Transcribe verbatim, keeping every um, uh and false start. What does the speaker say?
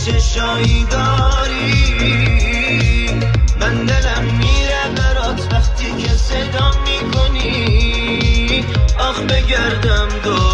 چشایی داری، من دلم میره برات وقتی که صدا میکنی. آخ بگردم دور